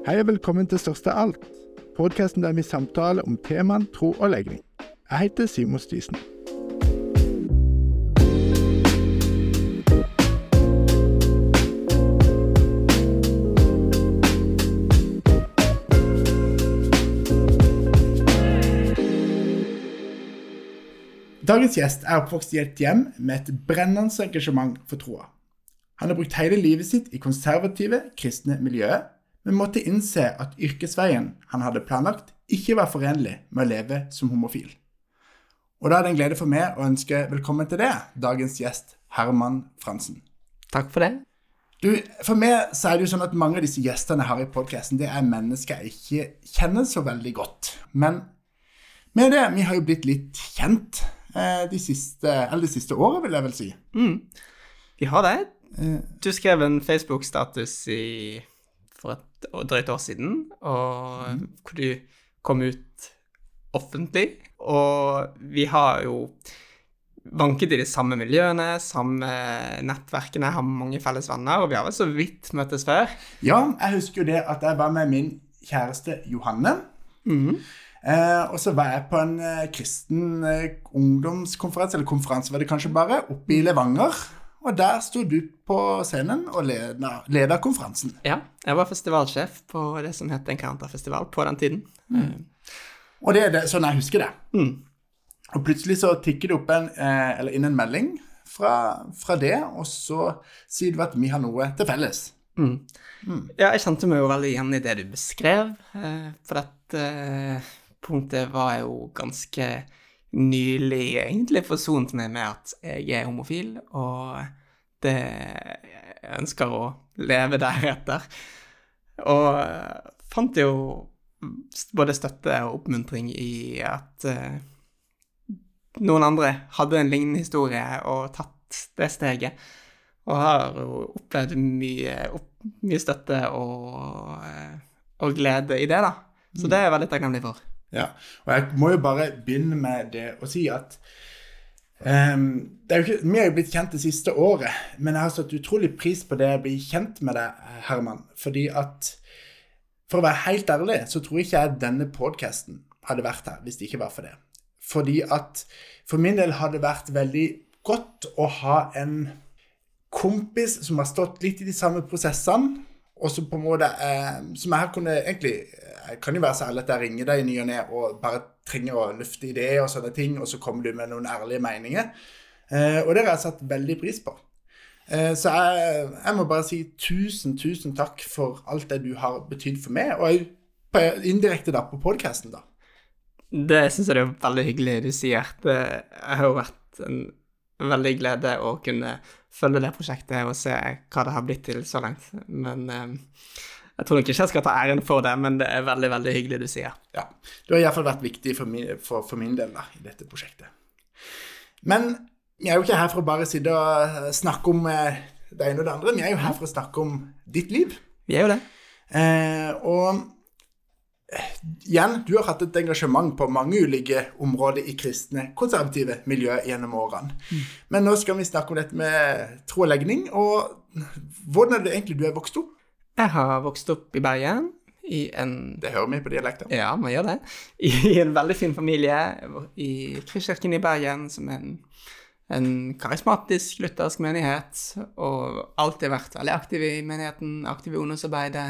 Hei og velkommen til Største Alt, podcasten der vi samtaler om temaen tro og legning. Jeg heter Simon Stisen. Dagens gjest er oppvokst i et hjem med et brennende engasjement for troa. Han har brukt hele livet sitt i konservative, kristne miljøer, men måtte innse at yrkesveien han hadde planlagt ikke var forenlig med å leve som homofil. Og da er det en glede for meg å ønske velkommen til deg, dagens gjest, Herman Fransen. Takk for det. Du, for meg så er det jo sånn at mange av disse gjestene jeg har i podcasten, det er mennesker jeg ikke kjenner så veldig godt. Men med det, vi har jo blitt litt kjent de siste årene, vil jeg vel si. Vi har det. Du skrev en Facebook-status for et drøyt år siden, og hvor du kom ut offentlig, og vi har jo vanket i de samme miljøene, samme nettverkene, har mange felles venner, og vi har vel så vidt møttes før. Ja, jeg husker jo det at jeg var med min kjæreste Johanne, og så var jeg på en kristen ungdomskonferanse, eller konferanse var det kanskje bare, oppe i Levanger, og der stod du på scenen og ledet konferansen. Ja, jeg var festivalsjef på det som het Encounter-festival på den tiden. Og det er sånn jeg husker det. Og plutselig så tikker det opp inn en melding fra det, og så sier du at vi har noe til felles. Ja, jeg kjente meg jo veldig igjen i det du beskrev, for dette punktet var jo ganske nylig egentlig forsont meg med at jeg er homofil, og jeg ønsker å leve deretter. Og fant jo både støtte og oppmuntring i at noen andre hadde en lignende historie og tatt det steget, og har jo opplevd mye støtte og glede i det da. Så det er jeg veldig takknemlig for. Ja, og jeg må jo bare begynne med det å si at det er jo ikke, vi har jo blitt kjent det siste året, men jeg har satt utrolig pris på det å bli kjent med deg, Herman, fordi at, for å være helt ærlig, så tror ikke jeg denne podcasten hadde vært her hvis det ikke var for det. Fordi at for min del hadde det vært veldig godt å ha en kompis som har stått litt i de samme prosessene, og så på en måte, som jeg kunne egentlig, jeg kan jo være så ærlig at jeg ringer deg i ny og ned og bare trenger å lufte ideer og sånne ting, og så kommer du med noen ærlige meninger. Og det har jeg satt veldig pris på. Så jeg må bare si tusen takk for alt det du har betydd for meg, og indirekte da på podcasten da. Det synes jeg det er veldig hyggelig du sier. Det har jo vært en veldig glede å kunne følge det prosjektet og se hva det har blitt til så langt. Men jeg tror nok ikke jeg skal ta æren for det, men det er veldig, veldig hyggelig du sier. Ja, det har i hvert fall vært viktig for min del da, i dette prosjektet. Men vi er jo ikke her for å bare sitte og snakke om det ene og det andre. Vi er jo her for å snakke om ditt liv. Vi er jo det. Og igjen, du har hatt et engasjement på mange ulike områder i kristne, konservative miljø gjennom årene. Men nå skal vi snakke om dette med tro og legning, og hvordan er det egentlig du er vokst opp? Jeg har vokst opp i Bergen, Det hører vi på dialekten. Ja, man gjør det. I en veldig fin familie, i Kristkirken i Bergen, som er en karismatisk luthersk menighet, og alltid vært veldig aktiv i menigheten, aktiv i ungdomsarbeidet.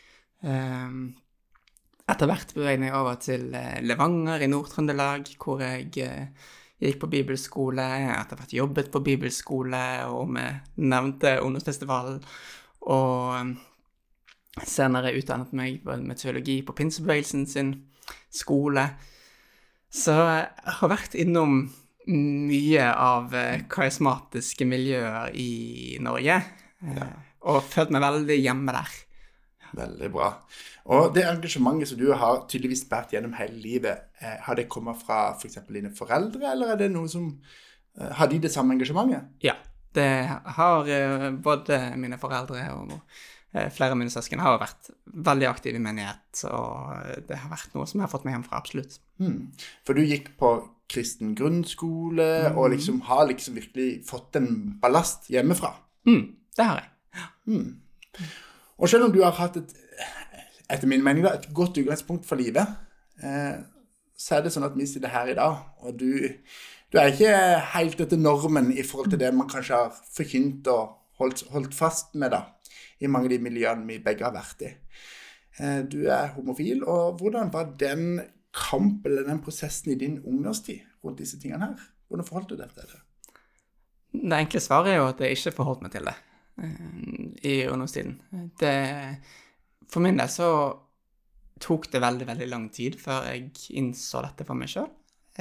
Etter hvert beveget jeg over til Levanger i Nord-Trøndelag, hvor jeg gikk på bibelskole, etter hvert jobbet på bibelskole, og med nevnte ungdomsfestivalen, og senere utdannet meg med teologi på Pinsebevegelsen sin skole. Så jeg har vært innom mye av karismatiske miljøer i Norge, og følt meg veldig hjemme der. Veldig bra. Og det engasjementet som du har tydeligvis vært gjennom hele livet, har det kommet fra for eksempel dine foreldre, eller er det noe som, har de det samme engasjementet? Ja, det har både mine foreldre og flere av mine søsken har vært veldig aktive i menighet, og det har vært noe som jeg har fått med hjem fra, absolutt. For du gikk på kristen grunnskole, og liksom har liksom virkelig fått en ballast hjemmefra? Det har jeg. Og selv om du har hatt etter min mening da, et godt utgangspunkt for livet. Så det sånn at vi sitter her i dag, og du ikke helt etter normen i forhold til det man kanskje har forkynt og holdt fast med da, i mange av de miljøene vi begge har vært i. Du homofil, og hvordan var den kamp eller den prosessen i din ungdomstid rundt disse tingene her? Hvordan forholdt du deg til det? Det enkle svaret jo at jeg ikke forholdt meg til det i ungdomstiden. For min del så tok det veldig, veldig lang tid før jeg innså dette for meg selv.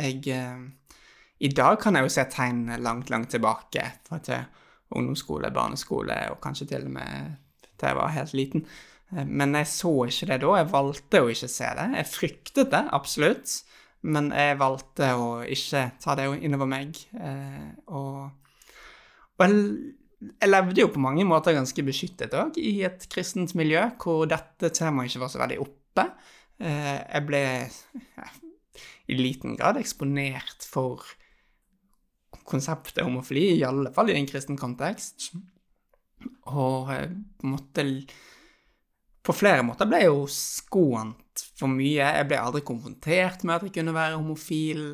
I dag kan jeg jo se tegn langt, langt tilbake til ungdomsskole, barneskole, og kanskje til og med til jeg var helt liten. Men jeg så ikke det da, jeg valgte å ikke se det. Jeg fryktet det, absolutt, men jeg valgte å ikke ta det innover meg. Og jeg levde jo på mange måter ganske beskyttet også, i et kristent miljø, hvor dette temaet ikke var så veldig oppe. Jeg ble i liten grad eksponert for konseptet homofili, i alle fall i en kristen kontekst. Og på flere måter ble jeg jo skånt for mye. Jeg ble aldri konfrontert med at jeg kunne være homofil.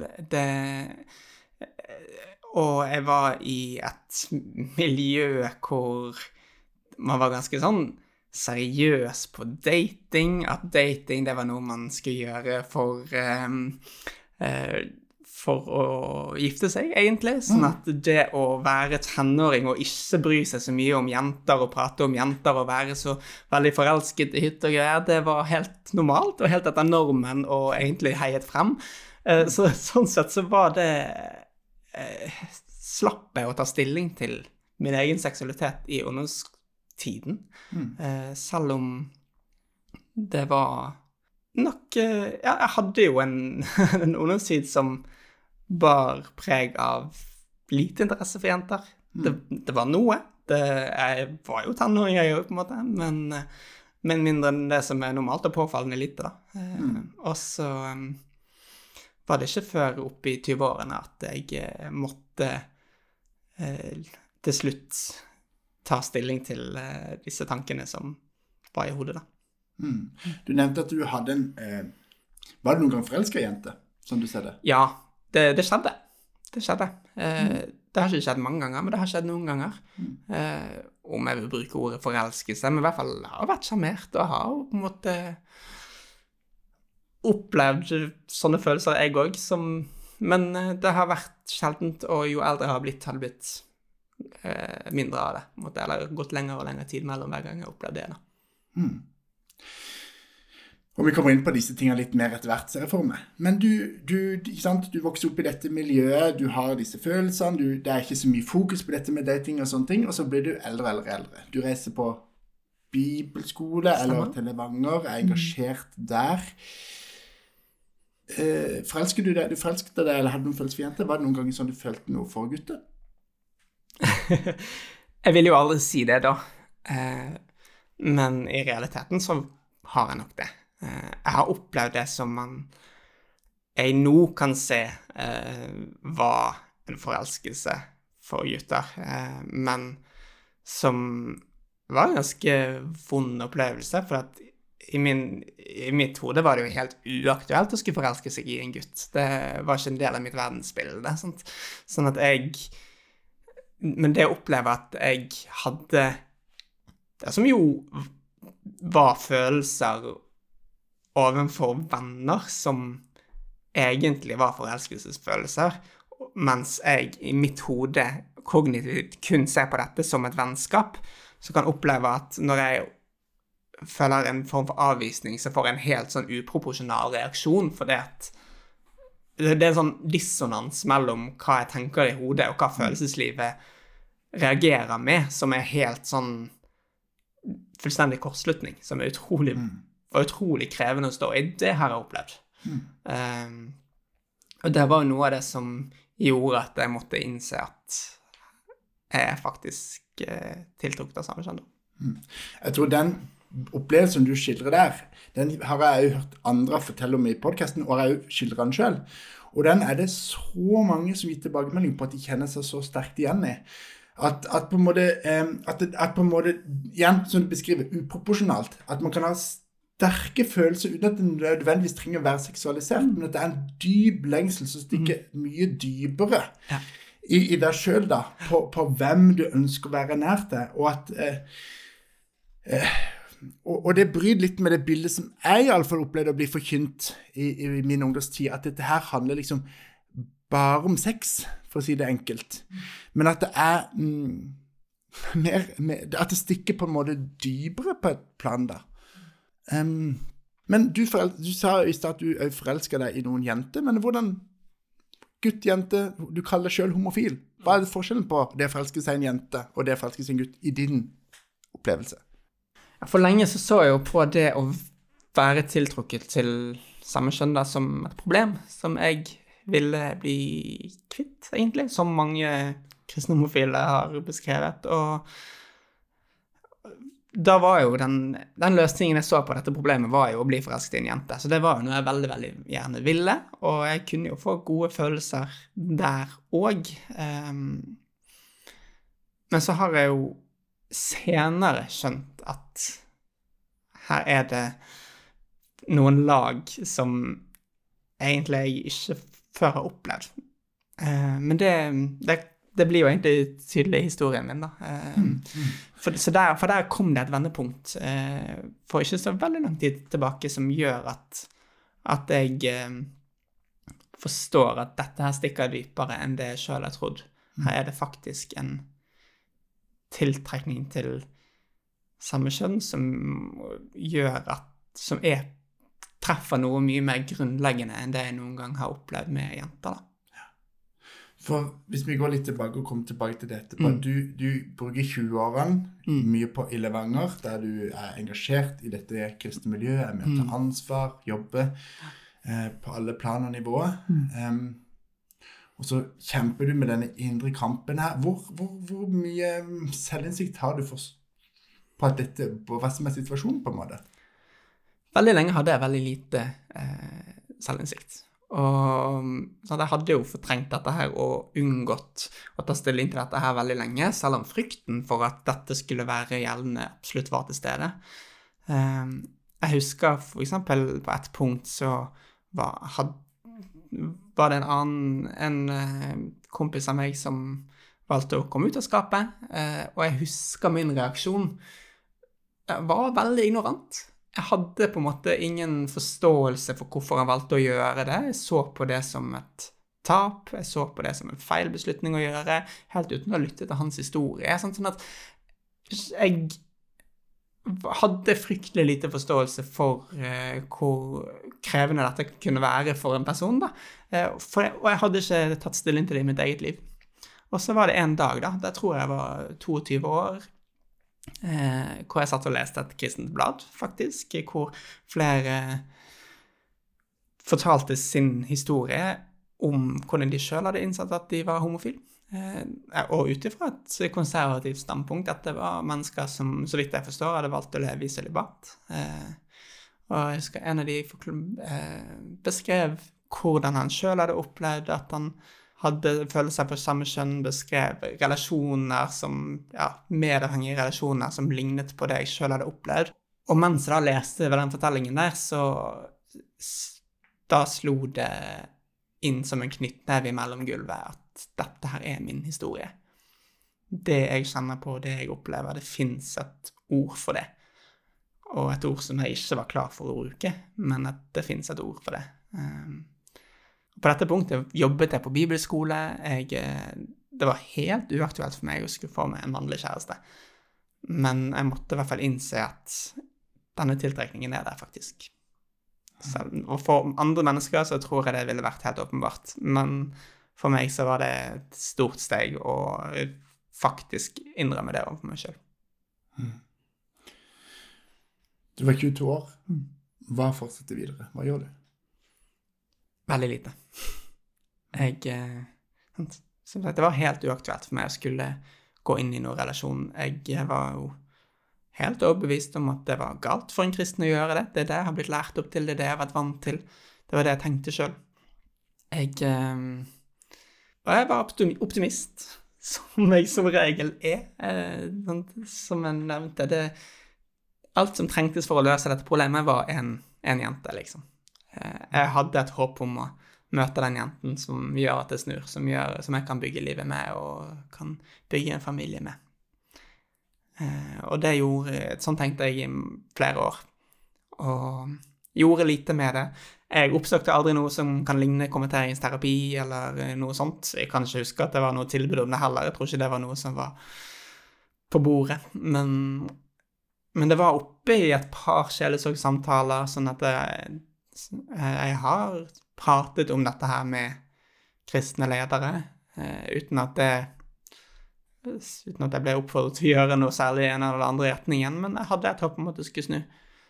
Og jeg var i et miljø hvor man var ganske sånn seriøs på dating, at dating det var noe man skulle gjøre for å gifte seg, egentlig. Sånn at det å være tenåring og ikke bry seg så mye om jenter og prate om jenter og være så veldig forelsket i hytt og greier, det var helt normalt og helt etter normen og egentlig heiet frem. Så sånn sett så var det slapp jeg å ta stilling til min egen seksualitet i ungdomstiden. Selv om det var nok jeg hadde jo en ungdomstid som bar preg av lite interesse for jenter. Det var noe. Jeg var jo tenåring jeg på en måte, men mindre enn det som normalt og påfallende lite da. Og så var det ikke før opp i 20-årene at jeg måtte til slutt ta stilling til disse tankene som var i hodet da. Du nevnte at du hadde var det noen gang forelsket jente, som du ser det? Ja, det skjedde. Det skjedde. Det har ikke skjedd mange ganger, men det har skjedd noen ganger. Om jeg vil bruke ordet forelskelse, men i hvert fall har vært sjarmert og har på en måte opplevd sånne følelser jeg også, men det har vært sjeldent, og jo eldre jeg har blitt, har det blitt mindre av det. Eller gått lenger og lenger tid mellom hver gang jeg opplevde det da. Og vi kommer inn på disse tingene litt mer etter hvert, ser jeg for meg. Men ikke sant? Du vokser opp i dette miljøet, du har disse følelsene, det ikke så mye fokus på dette med dating og sånne ting, og så blir du eldre. Du reiser på bibelskole eller til Levanger, engasjert der. Forelsket du deg? Du forelsket deg, eller hadde du noen følelse for jenter? Var det noen ganger sånn du følte noe for gutter? Jeg vil jo aldri si det da. Men i realiteten så har jeg nok det. Jeg har opplevd det som jeg nå kan se var en forelskelse for gutter, men som var en ganske vond opplevelse, for at i mitt hode var det jo helt uaktuelt å skulle forelske seg i en gutt. Det var ikke en del av mitt verdensbilde. Sånn at men det å oppleve at jeg hadde det som jo var følelser ovenfor venner som egentlig var forelskelsesfølelser, mens jeg i mitt hode kognitivt kun ser på dette som et vennskap, så kan jeg oppleve at når jeg føler en form for avvisning, så får jeg en helt sånn uproporsjonal reaksjon, for det er en sånn dissonans mellom hva jeg tenker i hodet og hva følelseslivet reagerer med, som er helt sånn fullstendig kortslutning, som er utrolig krevende å stå i. Det har jeg opplevd. Og det var noe av det som gjorde at jeg måtte innse at jeg faktisk tiltrukket av samme kjønn. Jeg tror den opplevelsen du skildrer der, den har jeg jo hørt andre fortelle om i podcasten, og jeg har jo skildret den selv. Og den er det så mange som gir tilbakemelding på at de kjenner seg så sterkt igjen i. At på en måte, igjen, som du beskriver, uproporsjonalt, at man kan ha sterke følelser, uten at den nødvendigvis trenger å være seksualisert, men at det en dyp lengsel som stikker mye dypere i deg selv da, på hvem du ønsker å være nær til, og at og det bryter litt med det bildet som jeg i alle fall opplevde å bli forkynt i min ungdomstid, at dette her handler liksom bare om sex, for å si det enkelt, men at det at det stikker på en måte dypere på et plan da. Men du sa i sted at du forelsker deg i noen jenter, men hvordan gutt, jente, du kaller deg selv homofil. Hva det forskjellen på det å forelske seg en jente og det å forelske seg en gutt i din opplevelse? For lenge så jeg jo på det å være tiltrukket til samme kjønn da, som et problem, som jeg ville bli kvitt, egentlig, som mange kristne homofile har beskrevet, og da var jo den løsningen jeg så på dette problemet var jo å bli forelsket i en jente, så det var jo noe jeg veldig, veldig gjerne ville, og jeg kunne jo få gode følelser der også. Men så har jeg jo senere skjønt at her er det noen lag som egentlig jeg ikke før har opplevd. Men det blir jo egentlig tydelig i historien min da. For der kom det et vendepunkt for ikke så veldig lang tid tilbake som gjør at jeg forstår at dette her stikker dypere enn det jeg selv har trodd. Her er det faktisk en tiltrekning til samme kjønn som gjør som treffer noe mye mer grunnleggende enn det jeg noen gang har opplevd med jenter da. For hvis vi går litt tilbake og kommer tilbake til dette, du bruker 20-årene mye på i Levanger, der du engasjert i dette kristne miljøet, med å ta ansvar, jobbe på alle plan og nivåer. Og så kjemper du med denne indre kampen her. Hvor mye selvinnsikt har du på hva som situasjonen på en måte? Veldig lenge hadde jeg veldig lite selvinnsikt. Og så jeg hadde jo fortrengt dette her og unngått å ta stilling til dette her veldig lenge, selv om frykten for at dette skulle være gjeldende absolutt var til stede. Jeg husker for eksempel på et punkt så var det en kompis av meg som valgte å komme ut av skapet, og jeg husker min reaksjon. Jeg var veldig ignorant. Jeg hadde på en måte ingen forståelse for hvorfor han valgte å gjøre det. Jeg så på det som et tap, jeg så på det som en feil beslutning å gjøre, helt uten å lytte til hans historie. Sånn at jeg hadde fryktelig lite forståelse for hvor krevende dette kunne være for en person da. Og jeg hadde ikke tatt stilling til det i mitt eget liv. Og så var det en dag da, der tror jeg var 22 år, hvor jeg satt og leste et kristent blad, faktisk, hvor flere fortalte sin historie om hvordan de selv hadde innsett at de var homofil. Og utifra et konservativt standpunkt, at det var mennesker som, så vidt jeg forstår, hadde valgt å leve i celibat. Og jeg husker en av de beskrev hvordan han selv hadde opplevd at han hadde følelser på samme kjønn, beskrev relasjoner som, medavhengige relasjoner som lignet på det jeg selv hadde opplevd. Og mens jeg da leste ved den fortellingen der, så da slo det inn som en knyttneve mellom gulvet at dette her er min historie. Det jeg kjenner på, det jeg opplever, det finnes et ord for det. Og et ord som jeg ikke var klar for å bruke, men at det finnes et ord for det. På dette punktet jobbet jeg på bibelskole. Det var helt uaktuelt for meg å skulle få meg en mannlig kjæreste. Men jeg måtte i hvert fall innse at denne tiltrekningen er der faktisk. Og for andre mennesker så tror jeg det ville vært helt åpenbart. Men for meg så var det et stort steg å faktisk innrømme det overfor meg selv. Du var 22 år. Hva fortsetter videre? Hva gjør du? Veldig lite. Som sagt, det var helt uaktuelt for meg å skulle gå inn i noen relasjon. Jeg var jo helt overbevist om at det var galt for en kristen å gjøre det. Det er det jeg har blitt lært opp til, det er det jeg har vært vant til. Det var det jeg tenkte selv. Og jeg var optimist, som jeg som regel er. Som jeg nevnte, alt som trengtes for å løse dette problemet var en jente, liksom. Jeg hadde et håp om å møte den jenten som gjør at det snur, som jeg kan bygge livet med, og kan bygge en familie med. Og det sånn tenkte jeg i flere år, og gjorde lite med det. Jeg oppsøkte aldri noe som kan ligne konverteringsterapi, eller noe sånt. Jeg kan ikke huske at det var noe tilbud om det heller, jeg tror ikke det var noe som var på bordet, men det var oppe i et par sjelesorgsamtaler, sånn at jeg har pratet om dette her med kristne ledere, uten at jeg ble oppfordret til å gjøre noe særlig i en eller andre retningen, men jeg hadde et håp om at det skulle snu.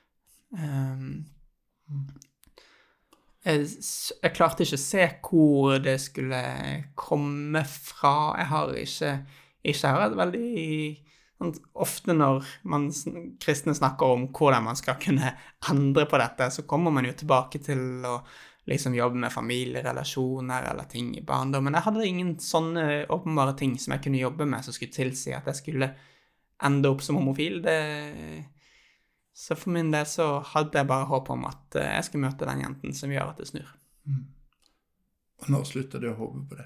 Jeg klarte ikke å se hvor det skulle komme fra. Jeg har ikke hørt veldig ofte når kristne snakker om hvordan man skal kunne endre på dette, så kommer man jo tilbake til å liksom jobbe med familierelasjoner eller ting i barndommen. Jeg hadde ingen sånne åpenbare ting som jeg kunne jobbe med som skulle tilsi at jeg skulle ende opp som homofil. Så for min del så hadde jeg bare håp om at jeg skulle møte den jenten som gjør at det snur. Og når sluttet du å håpe på det?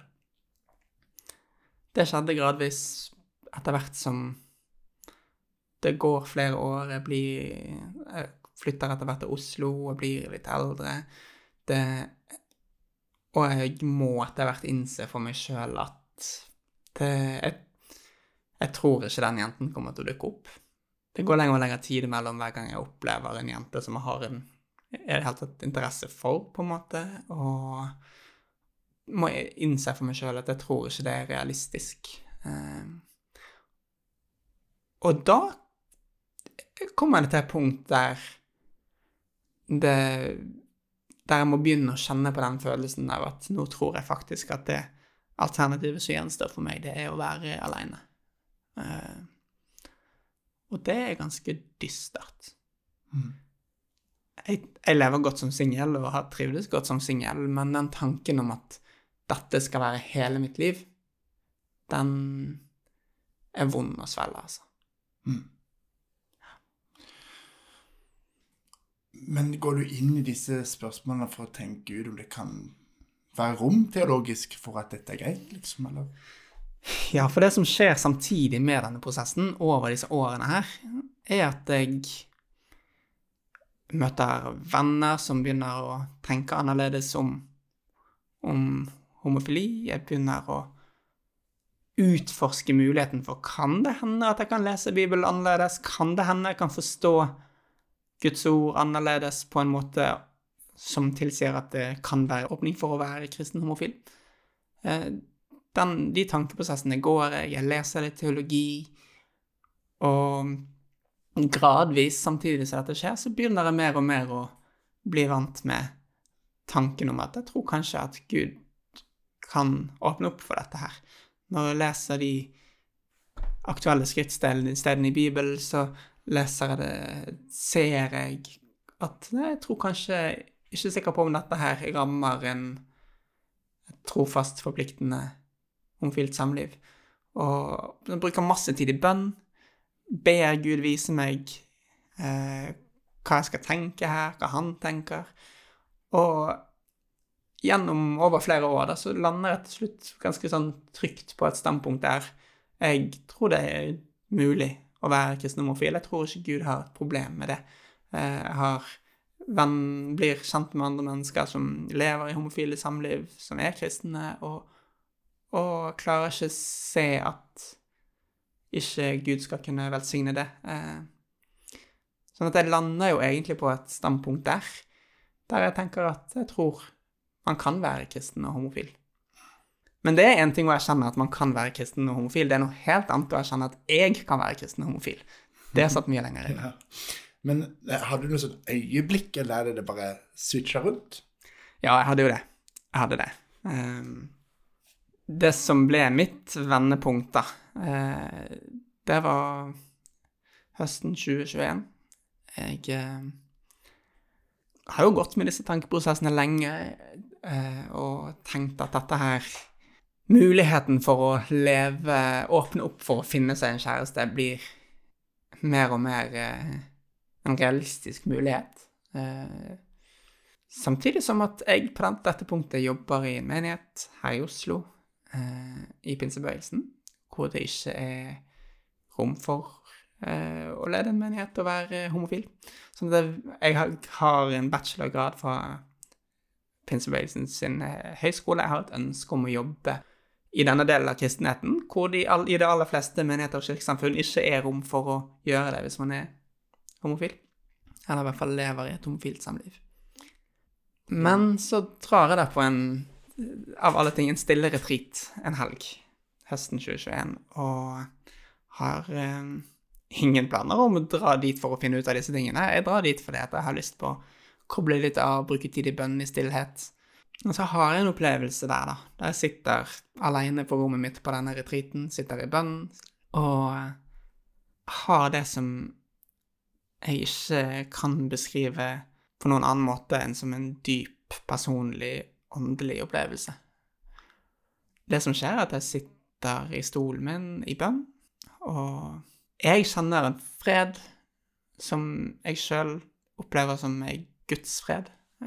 Det skjedde gradvis etter hvert som det går flere år. Jeg flytter etter hvert til Oslo og blir litt eldre. Og jeg må etter hvert innse for meg selv at jeg tror ikke den jenten kommer til å dukke opp. Det går lenger og lenger tid mellom hver gang jeg opplever en jente som jeg har helt tatt interesse for, på en måte, og må innse for meg selv at jeg tror ikke det realistisk. Og da kommer det til et punkt der jeg må begynne å kjenne på den følelsen av at nå tror jeg faktisk at det alternativet som gjenstår for meg, det å være alene. Og det ganske dystert. Jeg lever godt som singel og har trivdes godt som singel, men den tanken om at dette skal være hele mitt liv, den vond å svelge, altså. Men går du inn i disse spørsmålene for å tenke ut om det kan være rom teologisk for at dette greit, liksom, eller? Ja, for det som skjer samtidig med denne prosessen over disse årene her, at jeg møter venner som begynner å tenke annerledes om homofili. Jeg begynner å utforske muligheten for, kan det hende at jeg kan lese Bibelen annerledes? Kan det hende jeg kan forstå Guds ord annerledes på en måte som tilsier at det kan være åpning for å være kristen homofil? De tankeprosessene går, jeg leser litt teologi, og gradvis, samtidig som dette skjer, så begynner jeg mer og mer å bli vant med tanken om at jeg tror kanskje at Gud kan åpne opp for dette her. Når jeg leser de aktuelle skriftstedene i Bibelen, så ser jeg at jeg tror kanskje, ikke sikker på om dette her rammer en trofast, forpliktende homofilt samliv. Og jeg bruker masse tid i bønn, ber Gud vise meg hva jeg skal tenke her, hva han tenker. Og gjennom over flere år da, så lander jeg til slutt ganske sånn trygt på et standpunkt der jeg tror det mulig å være kristen homofil. Jeg tror ikke Gud har et problem med det. Jeg blir kjent med andre mennesker som lever i homofile samliv, som kristne, og klarer ikke se at ikke Gud skal kunne velsigne det. Sånn at jeg lander jo egentlig på et standpunkt der jeg tenker at jeg tror man kan være kristen og homofil. Men det en ting å erkjenne at man kan være kristen og homofil, det noe helt annet å erkjenne at jeg kan være kristen og homofil. Det satt mye lenger inn. Ja. Men hadde du noe sånt øyeblikk, eller det bare switchet rundt? Ja, jeg hadde jo det. Jeg hadde det. Det som ble mitt vendepunkt da, det var høsten 2021. Jeg har jo gått med disse tankeprosessene lenge, og tenkt at dette her, muligheten for å åpne opp for å finne seg en kjæreste, blir mer og mer en realistisk mulighet. Samtidig som at jeg på dette punktet jobber i en menighet her i Oslo, i pinsebevegelsen, hvor det ikke er rom for å lede en menighet og være homofil. Så jeg har en bachelorgrad fra pinsebevegelsen sin høyskole. Jeg har et ønske om å jobbe i denne delen av kristenheten, hvor i de aller fleste menigheter og kirkesamfunn ikke er rom for å gjøre det hvis man er homofil, eller i hvert fall lever i et homofilt samliv. Men så drar jeg da på av alle ting, en stille retreat en helg, høsten 2021, og har ingen planer om å dra dit for å finne ut av disse tingene. Jeg drar dit fordi at jeg har lyst på å koble litt av, bruke tid i bønn i stillhet. Og så har jeg en opplevelse der jeg sitter alene på rommet mitt på denne retreaten, sitter i bønn, og har det som jeg ikke kan beskrive på noen annen måte enn som en dyp, personlig, åndelig opplevelse. Det som skjer er at jeg sitter i stolen min i bønn, og jeg kjenner en fred som jeg selv opplever som en Guds fred.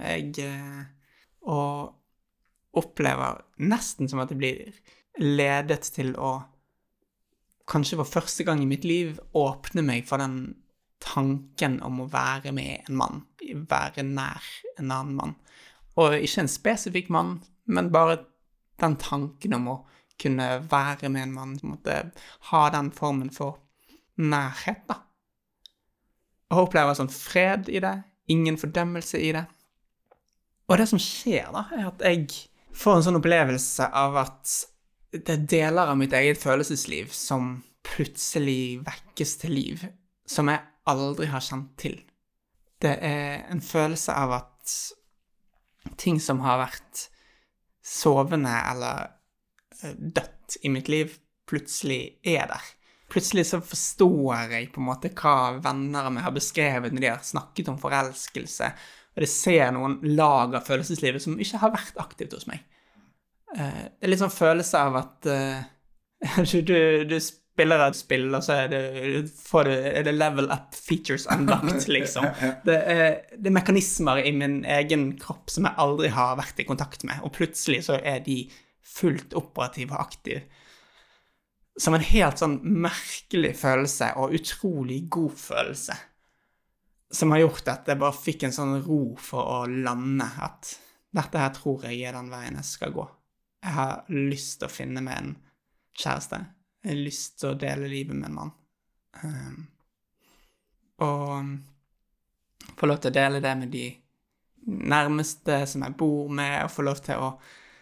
Og opplever nesten som at jeg blir ledet til å, kanskje for første gang i mitt liv, åpne meg for den tanken om å være med en mann, være nær en annen mann. Og ikke en spesifikk mann, men bare den tanken om å kunne være med en mann, måtte ha den formen for nærhet, da. Og opplever sånn fred i det, ingen fordømmelse i det. Og det som skjer da, er at jeg får en sånn opplevelse av at det er deler av mitt eget følelsesliv som plutselig vekkes til liv, som jeg aldri har kjent til. Det er en følelse av at ting som har vært sovende eller dødt i mitt liv, plutselig er der. Plutselig så forstår jeg på en måte hva venner av meg har beskrevet når de har snakket om forelskelse, og det ser noen lag av følelseslivet som ikke har vært aktivt hos meg. Det er litt sånn følelse av at du spiller et spill, og så er det level up features unlocked, liksom. Det er mekanismer i min egen kropp som jeg aldri har vært i kontakt med, og plutselig så er de fullt operative og aktive. Som en helt sånn merkelig følelse, og utrolig god følelse, som har gjort at jeg bare fikk en sånn ro for å lande, at dette her tror jeg er den veien jeg skal gå. Jeg har lyst til å finne meg en kjæreste. Jeg har lyst til å dele livet med en mann. Og få lov til å dele det med de nærmeste som jeg bor med, og få lov til å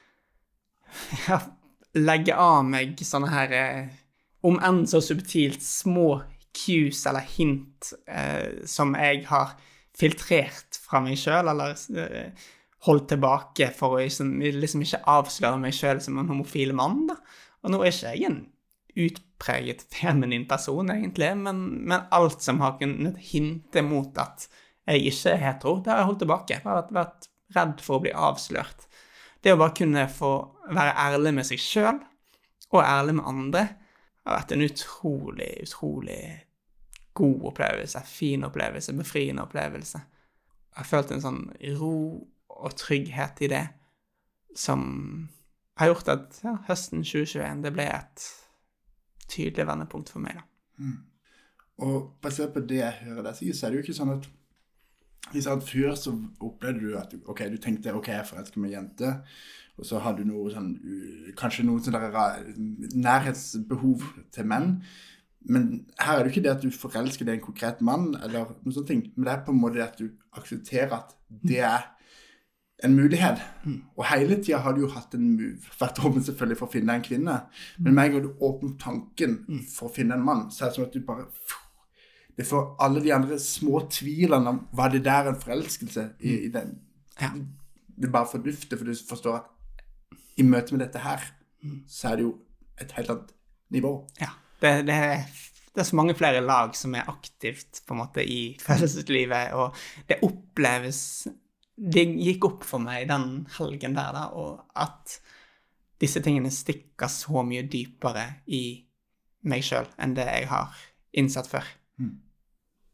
legge av meg sånne her, om enn så subtilt, små cues eller hint som jeg har filtrert fra meg selv, eller holdt tilbake for å liksom ikke avsløre meg selv som en homofil mann, da. Og nå er ikke jeg en utpreget feminin person, egentlig, men alt som har kunnet hinte mot at jeg ikke er hetero, det har jeg holdt tilbake. Jeg har vært redd for å bli avslørt. Det å bare kunne få være ærlig med seg selv, og ærlig med andre, har vært en utrolig, utrolig god opplevelse, fin opplevelse, befriende opplevelse. Jeg har følt en sånn ro og trygghet i det, som har gjort at høsten 2021, det ble et tydelig vendepunkt for meg, da. Og basert på det jeg hører deg si, så er det jo ikke sånn at før så opplevde du at du tenkte, jeg forelsker meg jente, og så hadde du noe sånn, kanskje noe sånn der nærhetsbehov til menn, men her er det jo ikke det at du forelsker deg en konkret mann, eller noen sånne ting, men det er på en måte det at du aksepterer at det er en mulighet. Og hele tiden har du jo hatt en vært åpen selvfølgelig for å finne en kvinne, men med en gang du åpner tanken for å finne en mann, så er det sånn at du bare det får alle de andre små tvilene om hva det der er en forelskelse i den. Ja. Du bare fordufter, for du forstår at i møte med dette her, så er det jo et helt annet nivå. Ja, det er så mange flere lag som er aktivt på en måte i følelseslivet, og det oppleves, det gikk opp for meg den helgen der da, og at disse tingene stikker så mye dypere i meg selv enn det jeg har innsatt før.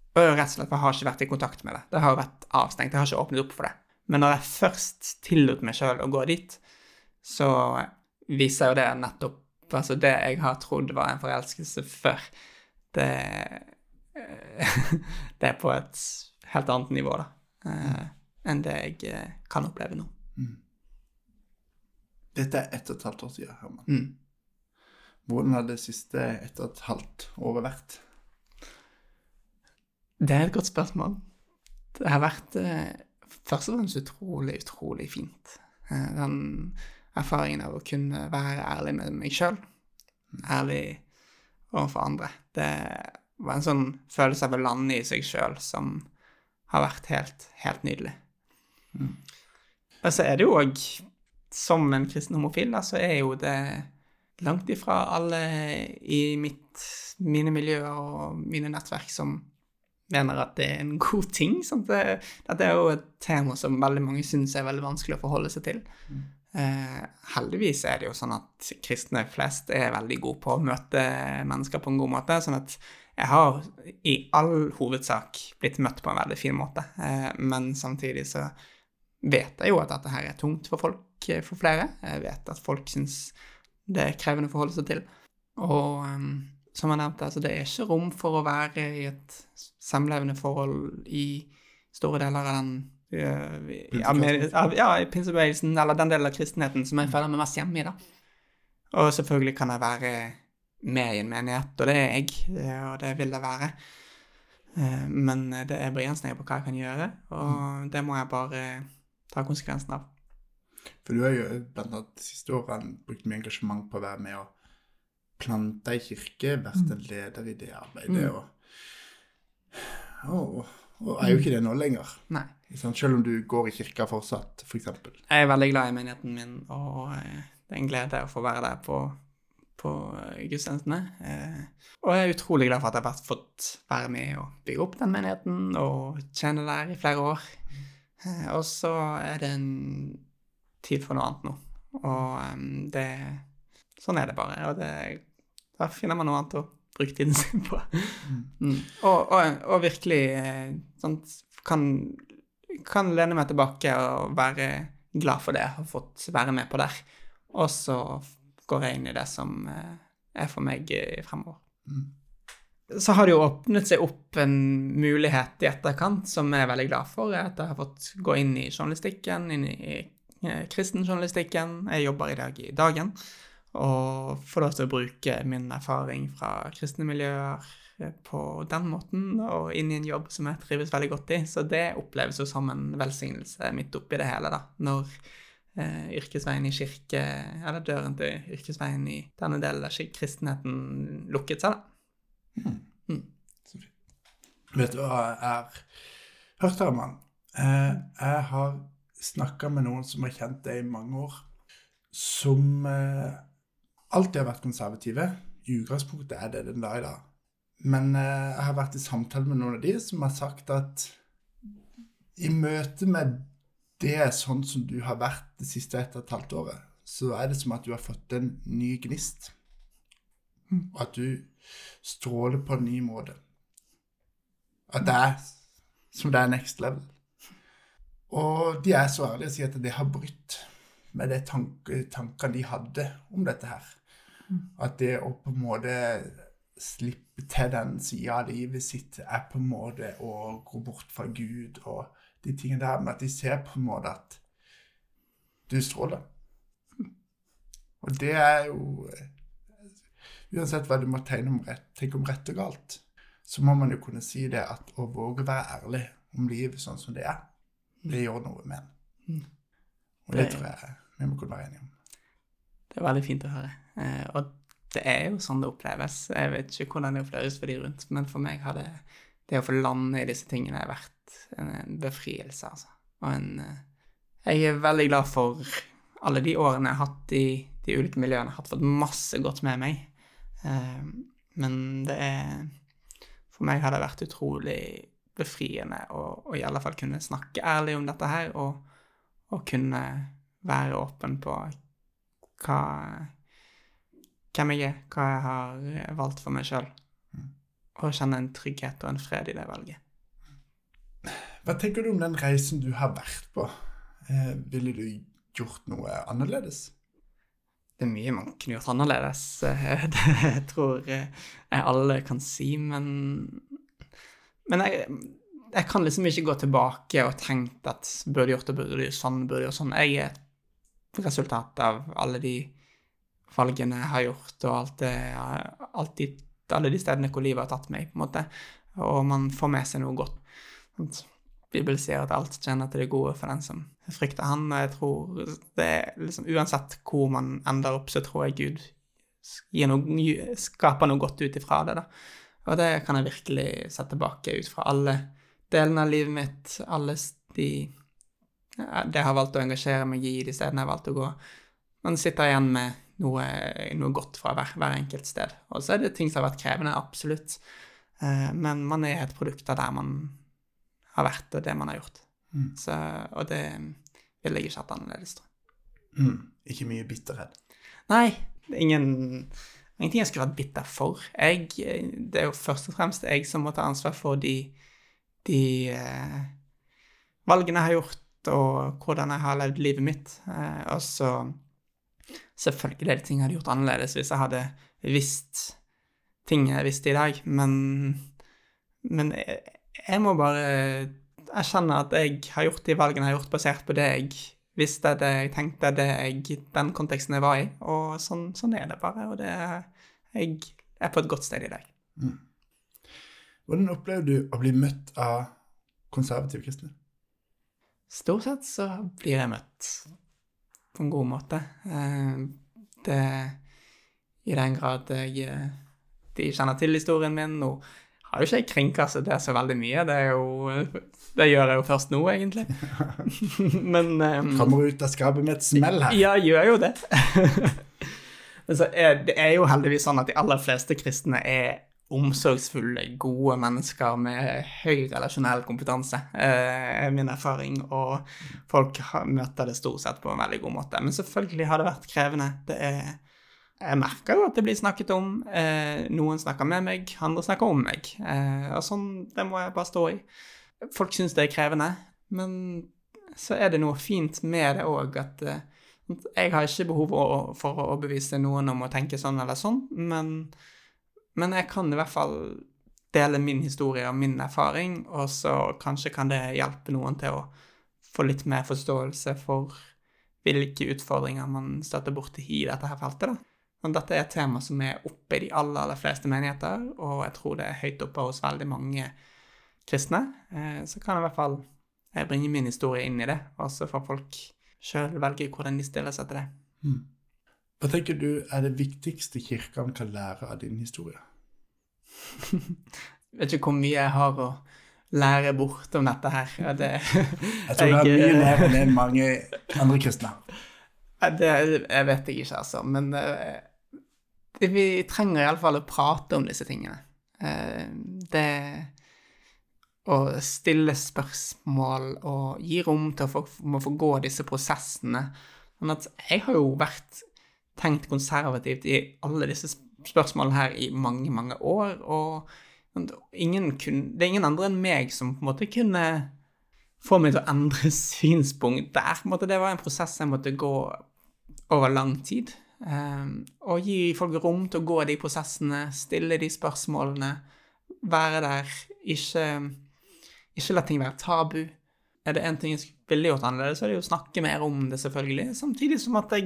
Og rett og slett, for jeg har ikke vært i kontakt med det. Det har vært avstengt, jeg har ikke åpnet opp for det. Men når jeg først tillot meg selv å gå dit, så viser jo det nettopp, altså det jeg har trodd var en forelskelse før, det er på et helt annet nivå da, enn det jeg kan oppleve nå. Dette er 1,5 år siden, Herman. Hvordan har det siste 1,5 året vært? Det er et godt spørsmål. Det har vært først og fremst utrolig fint. Den erfaringen av å kunne være ærlig med meg selv, ærlig overfor andre. Det var en sånn følelse av å lande i seg selv som har vært helt nydelig. Og så er det jo også, som en kristen homofil, så er jo det langt ifra alle i mine miljøer og mine nettverk som mener at det er en god ting. Sånn at det er jo et tema som veldig mange synes er veldig vanskelig å forholde seg til. Heldigvis er det jo sånn at kristne flest er veldig gode på å møte mennesker på en god måte, sånn at jeg har i all hovedsak blitt møtt på en veldig fin måte, men samtidig så vet jeg jo at dette her er tungt for folk, for flere. Jeg vet at folk synes det er krevende å forholde seg til, og som jeg nevnte, altså det er ikke rom for å være i et samlevende forhold i store deler av den i pinsebevegelsen, eller den delen av kristenheten som jeg føler meg mest hjemme i da. Og selvfølgelig kan jeg være med i en menighet, og det er jeg, og det vil jeg være. Men det er begrensninger på hva jeg kan gjøre, og det må jeg bare ta konsekvensen av. For du har jo blant annet de siste årene brukt mye engasjement på å være med og plante i kirke, vært en leder i det arbeidet, og er jo ikke det nå lenger. Nei. Selv om du går i kirka fortsatt, for eksempel. Jeg er veldig glad i menigheten min, og det er en glede å få være der på gudstjenestene. Og jeg er utrolig glad for at jeg har fått være med og bygge opp den menigheten, og tjene der i flere år. Og så er det en tid for noe annet nå, og sånn er det bare, og da finner man noe annet å bruke tiden sin på. Og virkelig sånn, kan lene meg tilbake og være glad for det, og har fått være med på der. Og så går jeg inn i det som er for meg fremover. Så har det jo åpnet seg opp en mulighet i etterkant som jeg er veldig glad for, at jeg har fått gå inn i journalistikken, inn i kristenjournalistikken. Jeg jobber i dag i Dagen, og får lov til å bruke min erfaring fra kristne miljøer på den måten, og inn i en jobb som jeg trives veldig godt i. Så det oppleves jo som en velsignelse midt oppi det hele da, når yrkesveien i kirke, eller døren til yrkesveien i denne delen av kristenheten lukket seg da. Vet du hva jeg har hørt, Herman? Jeg har snakket med noen som har kjent deg i mange år, som alltid har vært konservative. I utgangspunktet er det den dag i dag. Men jeg har vært i samtale med noen av de som har sagt at i møte med det sånn som du har vært det siste 1,5 året, så er det som at du har fått en ny gnist. Og at du stråler på en ny måte. At det er som det er next level. Og de er så ærlige å si at det har brytt med de tankene de hadde om dette her. At det å på en måte slippe til den siden av livet sitt er på en måte å gå bort fra Gud og de tingene der, men at de ser på en måte at du stråler. Og det er jo, uansett hva du må tenke om rett og galt, så må man jo kunne si det at å våge være ærlig om livet sånn som det er, det gjør noe med en. Og det tror jeg vi må kunne være enige om. Det er veldig fint å høre. Og det er jo sånn det oppleves. Jeg vet ikke hvordan det oppleves for de rundt, men for meg har det å få lande i disse tingene vært en befrielse, altså. Og jeg er veldig glad for alle de årene jeg har hatt i de ulike miljøene. Jeg har fått masse godt med meg. Men for meg har det vært utrolig befriende å i alle fall kunne snakke ærlig om dette her, og kunne være åpen på hvem jeg er, hva jeg har valgt for meg selv. og kjenne en trygghet og en fred i det valget. Hva tenker du om den reisen du har vært på? Ville du gjort noe annerledes? Det er mye man kunne gjort annerledes, det tror jeg alle kan si, men jeg kan liksom ikke gå tilbake og tenke at burde gjort det, burde gjort sånn, burde gjort sånn. Jeg er et resultat av alle de valgene jeg har gjort, og alle de stedene hvor livet har tatt meg, på en måte, og man får med seg noe godt. Bibelen sier at alt tjener til det gode for den som frykter han, og jeg tror det er liksom, uansett hvor man ender opp, så tror jeg Gud skaper noe godt ut ifra det da. Og det kan jeg virkelig sette tilbake ut fra alle delene av livet mitt, alle det jeg har valgt å engasjere meg i, de stedene jeg har valgt å gå. Man sitter igjen med noe godt fra hver enkelt sted. Og så er det ting som har vært krevende, absolutt. Men man er et produkt av der man har vært og det man har gjort. Så, og det vil jeg ikke hatt annerledes, tror jeg. Ikke mye bitterhet? Nei, ingenting jeg skulle vært bitter for. Det er jo først og fremst jeg som må ta ansvar for de valgene jeg har gjort, og hvordan jeg har levd livet mitt. Og så selvfølgelig er det ting jeg hadde gjort annerledes hvis jeg hadde visst ting jeg visste i dag, men jeg må bare erkjenne at jeg har gjort de valgene jeg har gjort basert på det jeg visste, det jeg tenkte, den konteksten jeg var i, og sånn er det bare, og jeg er på et godt sted i dag. Hvordan opplever du å bli møtt av konservative kristne? Stort sett så blir jeg møtt på en god måte. Det i den grad de kjenner til historien min, og har jo ikke jeg kringkastet det så veldig mye, det gjør jeg jo først nå, egentlig. Men kommer ut av skapet med et smell her. Ja, gjør jo det. Men så det jo heldigvis sånn at de aller fleste kristne omsorgsfulle, gode mennesker med høy relasjonell kompetanse, min erfaring, og folk møter det stort sett på en veldig god måte. Men selvfølgelig har det vært krevende. Jeg merker jo at det blir snakket om, noen snakker med meg, andre snakker om meg, og sånn, det må jeg bare stå i. Folk synes det krevende, men så det noe fint med det også, at jeg har ikke behov for å overbevise noen om å tenke sånn eller sånn, men jeg kan i hvert fall dele min historie og min erfaring, og så kanskje kan det hjelpe noen til å få litt mer forståelse for hvilke utfordringer man støtter bort i dette her feltet da. Og dette et tema som oppe i de aller fleste menigheter, og jeg tror det høyt oppe hos veldig mange kristne. Så kan jeg i hvert fall bringe min historie inn i det, og så får folk selv velge hvordan de stiller seg til det. Hva tenker du det viktigste kirken kan lære av din historie? Jeg vet ikke hvor mye jeg har å lære bort om dette her. Jeg tror det mye mer enn mange andre kristne. Jeg vet ikke, altså, men vi trenger i alle fall å prate om disse tingene. Det å stille spørsmål og gi rom til å få gå disse prosessene. Sånn at jeg har jo tenkt konservativt i alle disse spørsmålene her i mange, mange år, og det er ingen andre enn meg som på en måte kunne få meg til å endre synspunkt der. På en måte, det var en prosess jeg måtte gå over lang tid, og gi folk rom til å gå de prosessene, stille de spørsmålene, være der, ikke la ting være tabu. Det en ting jeg ville gjort annerledes, så det jo å snakke mer om det selvfølgelig, samtidig som at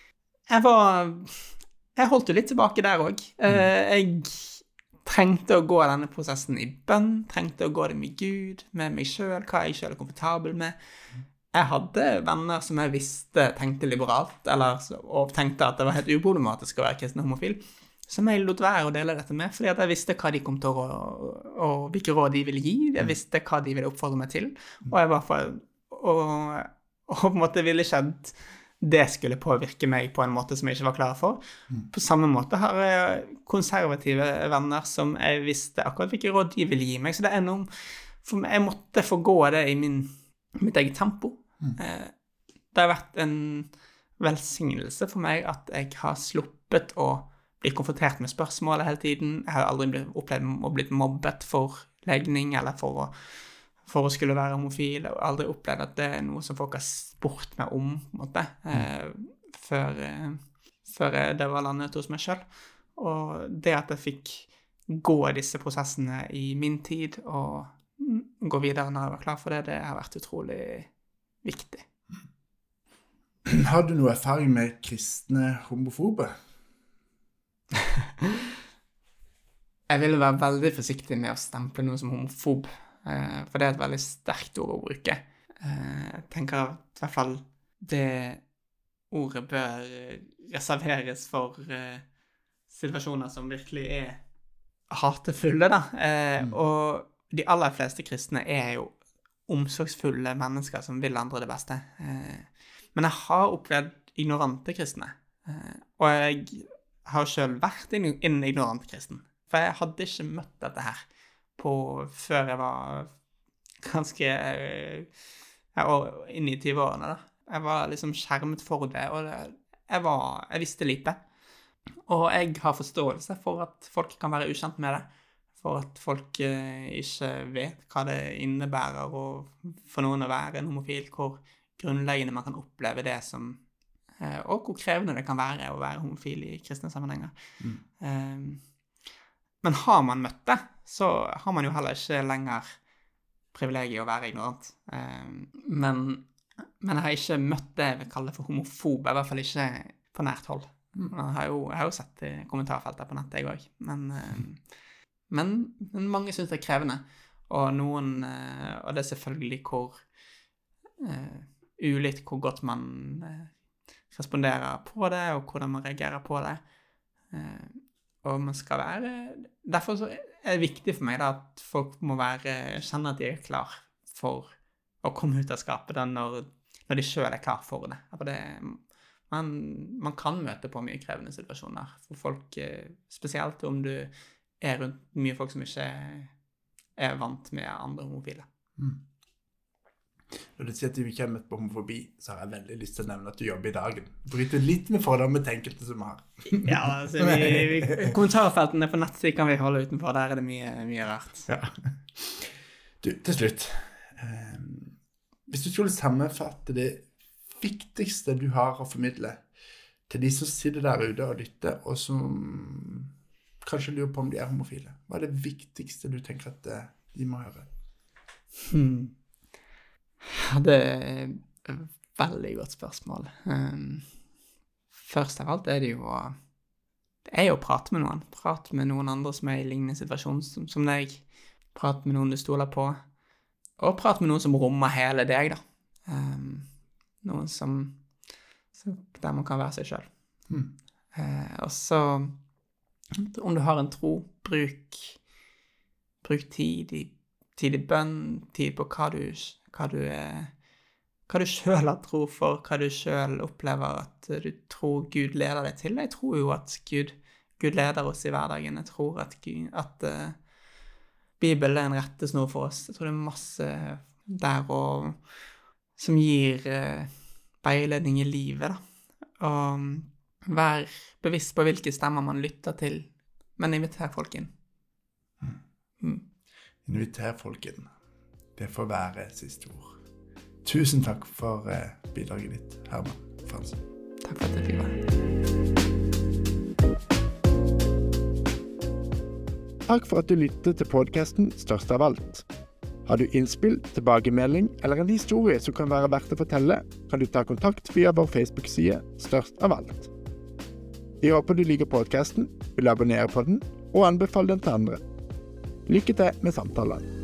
jeg holdt jo litt tilbake der også. Jeg trengte å gå denne prosessen i bønn, trengte å gå det med Gud, med meg selv, hva jeg selv komfortabel med. Jeg hadde venner som jeg visste tenkte liberalt, og tenkte at det var helt uproblematisk å være kristen og homofil, som jeg lot være å dele dette med, fordi at jeg visste hva de kom til og hvilke råd de ville gi, jeg visste hva de ville oppfordre meg til, og jeg var og på en måte ville ikke at det skulle påvirke meg på en måte som jeg ikke var klar for. På samme måte har jeg konservative venner som jeg visste akkurat hvilke råd de ville gi meg, så det noe, for jeg måtte få gå det i mitt eget tempo. Det har vært en velsignelse for meg at jeg har sluppet å bli konfrontert med spørsmålet hele tiden. Jeg har aldri opplevd å bli mobbet for legning, eller for å skulle være homofil. Jeg har aldri opplevd at det noe som folk har spurt meg om, på en måte, før det var landet hos meg selv. Og det at jeg fikk gå disse prosessene i min tid, og gå videre når jeg var klar for det, det har vært utrolig viktig. Har du noe erfaring med kristne homofobe? Jeg vil være veldig forsiktig med å stemple noe som homofob, for det er et veldig sterkt ord å bruke. Jeg tenker at i hvert fall det ordet bør reserveres for situasjoner som virkelig er hatefulle, da. Og de aller fleste kristne er jo omsorgsfulle mennesker som vil andre det beste. Men jeg har opplevd ignorante kristne, og jeg har selv vært en ignorant kristen, for jeg hadde ikke møtt dette her før jeg var ganske inne i 20-årene da. Jeg var liksom skjermet for det, og jeg visste lite. Og jeg har forståelse for at folk kan være ukjent med det, for at folk ikke vet hva det innebærer for noen å være en homofil, hvor grunnleggende man kan oppleve det som, og hvor krevende det kan være å være homofil i kristne sammenhenger. Men har man møtt det, så har man jo heller ikke lenger privilegiet å være ignorant. Men jeg har ikke møtt det jeg vil kalle for homofob, i hvert fall ikke på nært hold. Jeg har jo sett i kommentarfeltet på nettet, jeg også. Men mange synes det er krevende, og det er selvfølgelig hvor ulikt hvor godt man responderer på det, og hvordan man reagerer på det. Og man skal være... Derfor så er det viktig for meg da, at folk må kjenne at de er klar for å komme ut av skapet da, når de selv er klar for det. Man kan møte på mye krevende situasjoner for folk, spesielt om du er rundt mye folk som ikke er vant med andre homofile. Når du sier at du ikke har møtt på homofobi, så har jeg veldig lyst til å nevne at du jobber i Dagen. Bryter litt med fordommer til enkelte som har. Ja, altså, kommentarfeltene på nettsiden kan vi holde utenfor, der er det mye rart. Ja. Du, til slutt. Hvis du skulle sammenfatte det viktigste du har å formidle til de som sitter der ute og lytter, og som kanskje lurer på om de er homofile, hva er det viktigste du tenker at de må høre? Det er et veldig godt spørsmål. Først av alt er det jo å prate med noen. Prate med noen andre som er i lignende situasjon som deg. Prate med noen du stoler på. Og prate med noen som rommer hele deg, da. Noen der man kan være seg selv. Og så, om du har en tro, bruk tid i bønn, tid på hva du selv har tro for, hva du selv opplever at du tror Gud leder deg til. Jeg tror jo at Gud leder oss i hverdagen. Jeg tror at Bibelen er en rettesnor for oss. Jeg tror det er masse der som gir veiledning i livet, da. Og vær bevisst på hvilke stemmer man lytter til, men inviter folk inn. Inviter folk inn. Det får være siste ord. Tusen takk for bidraget ditt, Herman Fransen. Takk for at jeg fikk være. Takk for at du lyttet til podcasten Størst av alt. Har du innspill, tilbakemelding eller en historie som kan være verdt å fortelle, kan du ta kontakt via vår Facebook-side Størst av alt. Vi håper du liker podcasten, vil abonnere på den og anbefale den til andre. Lykke til med samtalen.